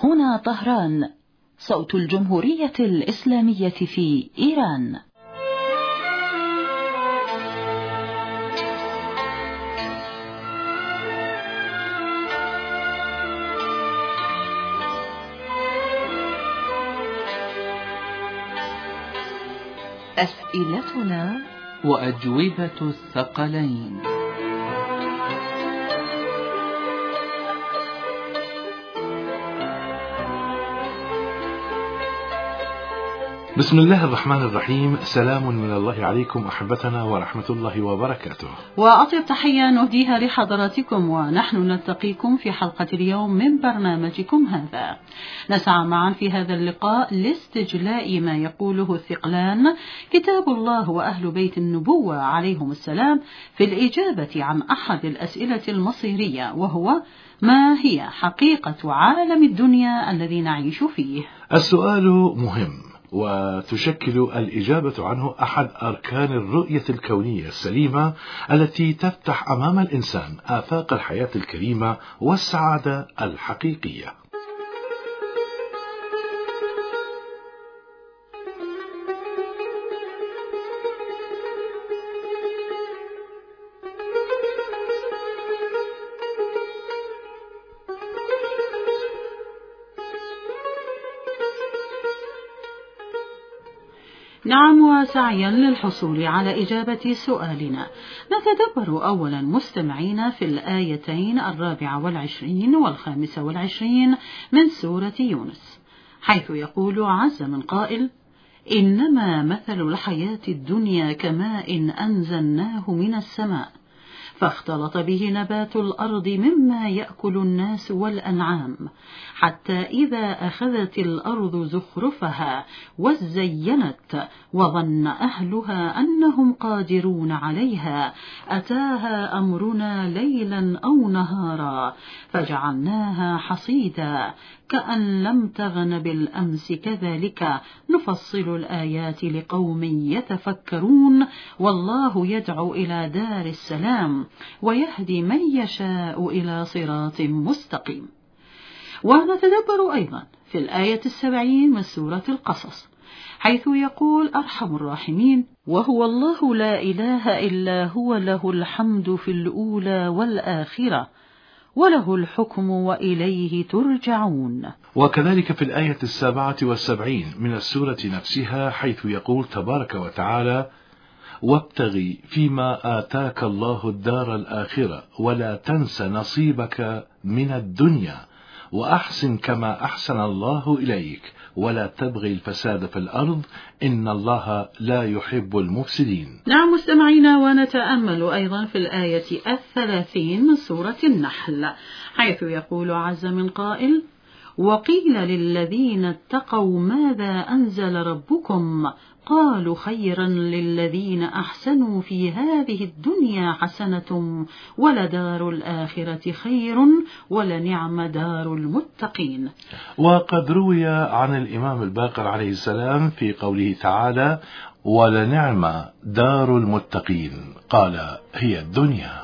هنا طهران، صوت الجمهورية الإسلامية في إيران. أسئلتنا وأجوبة الثقلين. بسم الله الرحمن الرحيم. سلام من الله عليكم أحبتنا ورحمة الله وبركاته، وأطيب تحية نهديها لحضراتكم، ونحن نلتقيكم في حلقة اليوم من برنامجكم هذا. نسعى معا في هذا اللقاء لاستجلاء ما يقوله الثقلان كتاب الله وأهل بيت النبوة عليهم السلام في الإجابة عن أحد الأسئلة المصيرية، وهو: ما هي حقيقة عالم الدنيا الذي نعيش فيه؟ السؤال مهم، وتشكل الإجابة عنه أحد أركان الرؤية الكونية السليمة التي تفتح أمام الإنسان آفاق الحياة الكريمة والسعادة الحقيقية. نعم، وسعيا للحصول على إجابة سؤالنا نتدبر أولا مستمعين في الآيتين 24 و25 من سورة يونس، حيث يقول عز من قائل: إنما مثل الحياة الدنيا كماء أنزلناه من السماء فاختلط به نبات الأرض مما يأكل الناس والأنعام، حتى إذا أخذت الأرض زخرفها وزينت وظن أهلها أنهم قادرون عليها أتاها أمرنا ليلا أو نهارا فجعلناها حصيدا كأن لم تغن بالأمس كذلك نفصل الآيات لقوم يتفكرون، والله يدعو إلى دار السلام ويهدي من يشاء إلى صراط مستقيم. ونتدبر أيضا في الآية 70 من سورة القصص، حيث يقول أرحم الراحمين: وهو الله لا إله إلا هو له الحمد في الأولى والآخرة وله الحكم وإليه ترجعون. وكذلك في الآية 77 من السورة نفسها، حيث يقول تبارك وتعالى: وابتغي فيما آتاك الله الدار الآخرة ولا تنس نصيبك من الدنيا وأحسن كما أحسن الله إليك ولا تبغي الفساد في الأرض إن الله لا يحب المفسدين. نعم مستمعينا، ونتأمل أيضا في الآية 30 من سورة النحل، حيث يقول عز من قائل: وقيل للذين اتقوا ماذا أنزل ربكم قالوا خيرا للذين أحسنوا في هذه الدنيا حسنة ولدار الآخرة خير ولنعم دار المتقين. وقد روي عن الإمام الباقر عليه السلام في قوله تعالى: ولنعم دار المتقين، قال: هي الدنيا.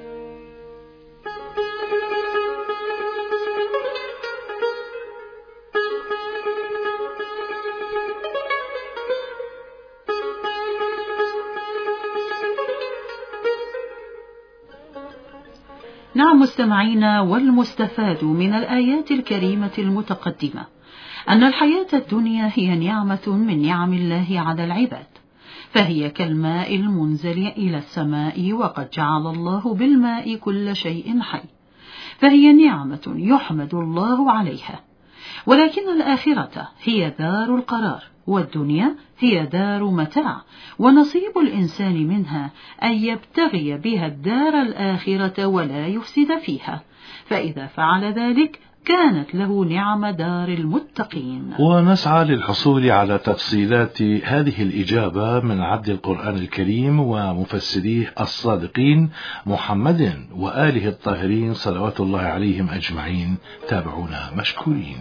نعم مستمعينا، والمستفاد من الآيات الكريمة المتقدمة أن الحياة الدنيا هي نعمة من نعم الله على العباد، فهي كالماء المنزل إلى السماء، وقد جعل الله بالماء كل شيء حي، فهي نعمة يحمد الله عليها. ولكن الآخرة هي دار القرار، والدنيا هي دار متاع، ونصيب الإنسان منها أن يبتغي بها الدار الآخرة ولا يفسد فيها، فإذا فعل ذلك كانت له نعم دار المتقين. ونسعى للحصول على تفصيلات هذه الإجابة من عبد القرآن الكريم ومفسريه الصادقين محمد وآله الطاهرين صلوات الله عليهم أجمعين. تابعونا مشكورين.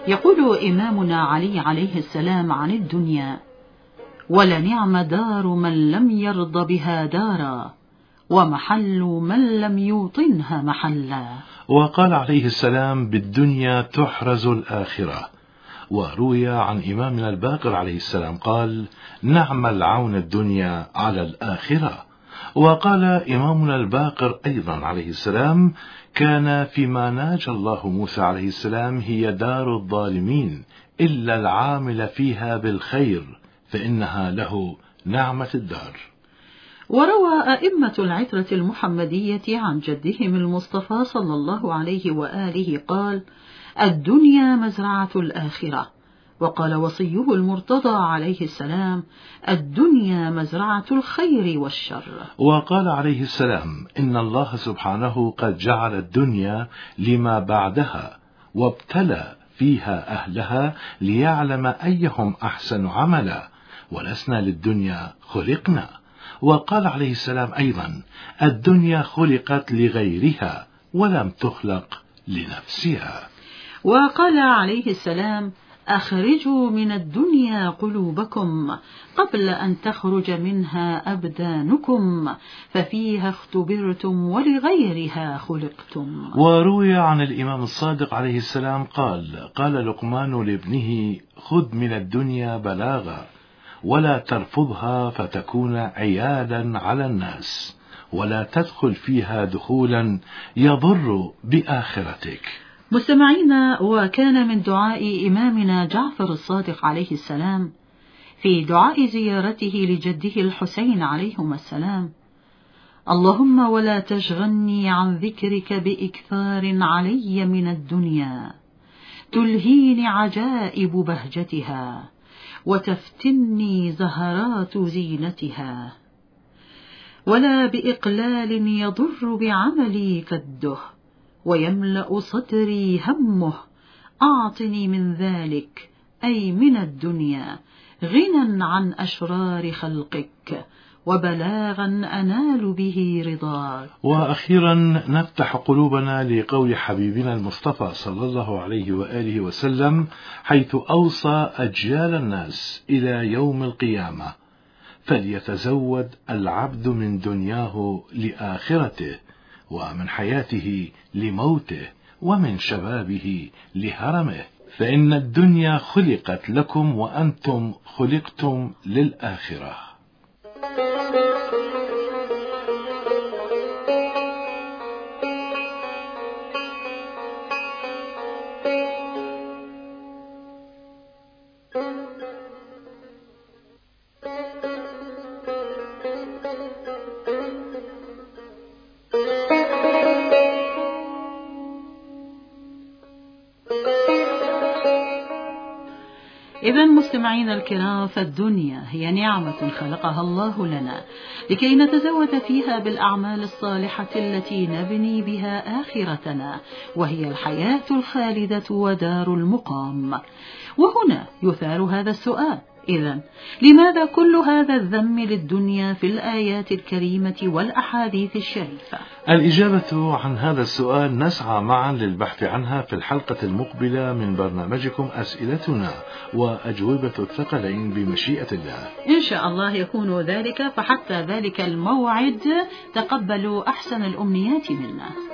يقول إمامنا علي عليه السلام عن الدنيا: ولنعم دار من لم يرض بها دارا، ومحل من لم يوطنها محلا. وقال عليه السلام: بالدنيا تحرز الآخرة. وروي عن إمامنا الباقر عليه السلام قال: نعم العون الدنيا على الآخرة. وقال إمامنا الباقر أيضا عليه السلام: كان فيما ناجى الله موسى عليه السلام هي دار الظالمين إلا العامل فيها بالخير فإنها له نعمة الدار. وروى أئمة العترة المحمدية عن جدهم المصطفى صلى الله عليه وآله قال: الدنيا مزرعة الآخرة. وقال وصيه المرتضى عليه السلام: الدنيا مزرعة الخير والشر. وقال عليه السلام: إن الله سبحانه قد جعل الدنيا لما بعدها وابتلى فيها أهلها ليعلم أيهم أحسن عملا، ولسنا للدنيا خلقنا. وقال عليه السلام أيضا: الدنيا خلقت لغيرها ولم تخلق لنفسها. وقال عليه السلام: أخرجوا من الدنيا قلوبكم قبل أن تخرج منها أبدانكم، ففيها اختبرتم ولغيرها خلقتم. وروي عن الإمام الصادق عليه السلام قال لقمان لابنه: خذ من الدنيا بلاغا، ولا ترفضها فتكون عيالا على الناس، ولا تدخل فيها دخولا يضر بآخرتك. مستمعينا، وكان من دعاء إمامنا جعفر الصادق عليه السلام في دعاء زيارته لجده الحسين عليهما السلام: اللهم ولا تشغلني عن ذكرك بإكثار علي من الدنيا تلهيني عجائب بهجتها وتفتني زهرات زينتها، ولا بإقلال يضر بعملي كده ويملأ صدري همه، أعطني من ذلك أي من الدنيا غنى عن أشرار خلقك وبلاغا أنال به رضاك. وأخيرا نفتح قلوبنا لقول حبيبنا المصطفى صلى الله عليه وآله وسلم، حيث أوصى أجيال الناس إلى يوم القيامة: فليتزود العبد من دنياه لآخرته، ومن حياته لموته، ومن شبابه لهرمه، فإن الدنيا خلقت لكم وأنتم خلقتم للآخرة. إذن مستمعين الكرام، فالدنيا هي نعمة خلقها الله لنا لكي نتزود فيها بالأعمال الصالحة التي نبني بها آخرتنا، وهي الحياة الخالدة ودار المقام. وهنا يثار هذا السؤال: إذن لماذا كل هذا الذم للدنيا في الآيات الكريمة والأحاديث الشريفة؟ الإجابة عن هذا السؤال نسعى معا للبحث عنها في الحلقة المقبلة من برنامجكم أسئلتنا وأجوبة الثقلين بمشيئة الله. إن شاء الله يكون ذلك، فحتى ذلك الموعد تقبلوا أحسن الأمنيات منا.